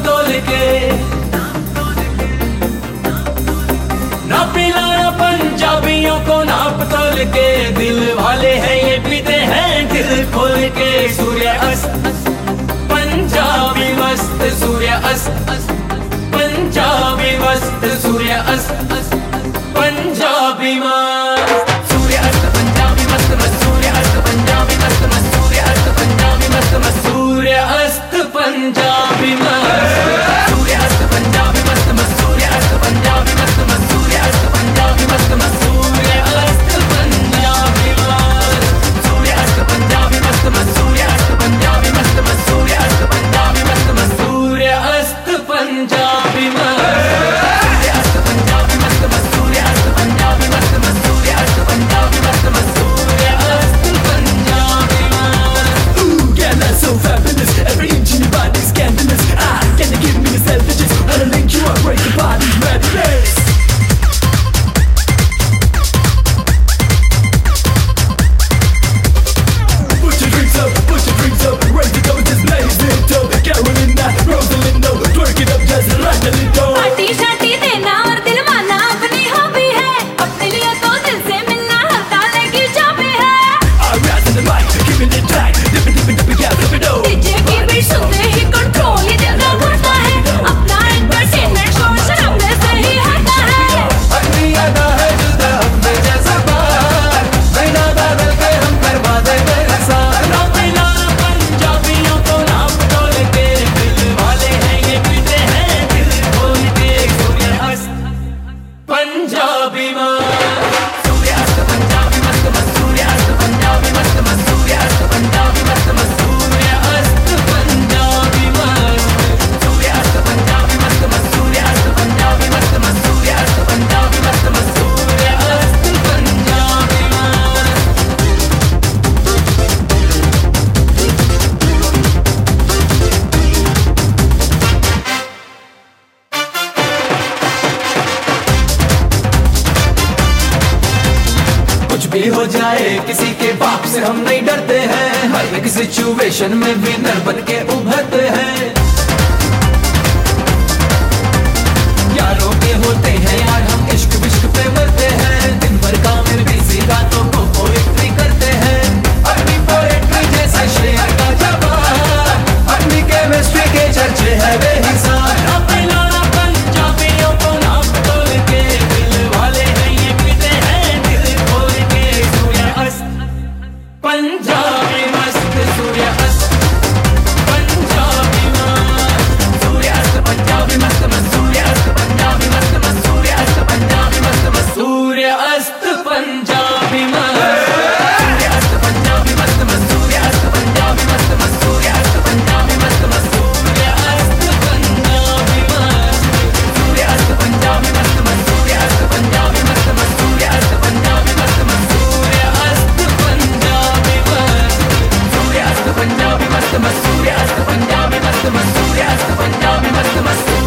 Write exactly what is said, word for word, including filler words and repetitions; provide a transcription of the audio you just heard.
तोल के, ना पिलाया पंजाबियों को नाप तोल के। दिल वाले हैं ये पीते हैं दिल खोल के। सूर्य अस्त पंजाबी मस्त, सूर्य अस्त पंजाबी मस्त, सूर्य अस्त पंजाबी मस्त, सूर्य अस्त पंजाबी मस्त मस्त, सूर्य अस्त पंजाबी मस्त मस्त, सूर्य अस्त पंजाबी मस्त मस्त, सूर्य अस्त पंजाबी मस्त, सूर्य अस्त पंजाबी मस्त मस्त, सूर्य अस्त पंजाबी मस्त मस्त, सूर्य अस्त पंजाबी मस्त मस्त, सूर्य अस्त पंजाबी मस्त, सूर्य अस्त पंजाबी मस्त मस्त, सूर्य अस्त पंजाबी मस्त मस्त, सूर्य अस्त पंजाबी मस्त मस्त, सूर्य अस्त पंजाबी मस्त, सूर्य अस्त पंजाबी मस्त मस्त, सूर्य अस्त पंजाबी मस्त मस्त, सूर्य अस्त पंजाबी मस्त मस्त, सूर्य अस्त पंजाबी मस्त। Ooh, yeah, that's so fabulous. Every inch in your body's scandalous. Ah, can you give me the self-digits? I'll link you up, break your body, madness. Put your drinks up, put your drinks up, raise the dough, just blaze it up. Carolina, Rosalind, twerk it up, just like a little. Party shorty देना और दिल माना अपनी hobby है, अपने लिए तो दिल से मिलना हर ताले की चाबी है। I rise in the mic, giving it tight, dip it, dip it, dip it, yeah, dip it, oh. DJ की बीट सुनते ही कंट्रोल ये दिल का बढ़ता है, अपना एंटरटेनमेंट शोर शराबे से ही आता है। अपनी अदा है जुदा हमसे जैसा बार, बिना बदल के हम करवा दे मेरे साथ। ना पिलाया पंजाबियों को नाप तोल के, दिल वाले हैं ये पीते हैं दिल खोल के। सूर्य अस्त पंजाबी मस्त, सूर्य अस्त पंजाबी मस्त मस्त, सूर्य अस्त पंजाबी मस्त मस्त, सूर्य अस्त पंजाबी मस्त मस्त, सूर्य अस्त पंजाबी मस्त, सूर्य अस्त पंजाबी मस्त मस्त, सूर्य अस्त पंजाबी मस्त मस्त, सूर्य अस्त पंजाबी मस्त मस्त, सूर्य अस्त पंजाबी मस्त। कुछ भी हो जाए किसी के बाप से हम नहीं डरते हैं, हर एक सिचुएशन में विनर बन के उभरते हैं। यारों के होते हैं यार हम इश्क विश्क पे मरते हैं, दिन भर काम में बिजी रातों को पोएट्री करते हैं। अपनी पोएट्री जैसा शेर का जवाब, अपनी केमिस्ट्री के चर्चे है बेहिसाब। ना पिलाना पंजाबियों को नाप तोल के, दिल वाले हैं ये पीते हैं दिल खोल के। सूर्य अस्त पंजाबी मस्त, सूर्य अस्त पंजाबी मस्त, सूर्य अस्त पंजाबी मस्त मस्त, सूर्य अस्त पंजाबी मस्त मस्त, सूर्य अस्त पंजाबी मस्त मस्त, सूर्य अस्त पंजाबी मस्त, सूर्य अस्त पंजाबी मस्त मस्त, सूर्य अस्त पंजाबी मस्त मस्त, सूर्य अस्त पंजाबी मस्त मस्त, सूर्य अस्त पंजाबी मस्त, सूर्य अस्त पंजाबी मस्त मस्त, सूर्य अस्त पंजाबी मस्त मस्त, सूर्य अस्त पंजाबी मस्त मस्त, सूर्य अस्त पंजाबी मस्त, सूर्य अस्त पंजाबी मस्त मस्त, सूर्य अस्त पंजाबी मस्त मस्त, सूर्य अस्त पंजाबी मस्त मस्त।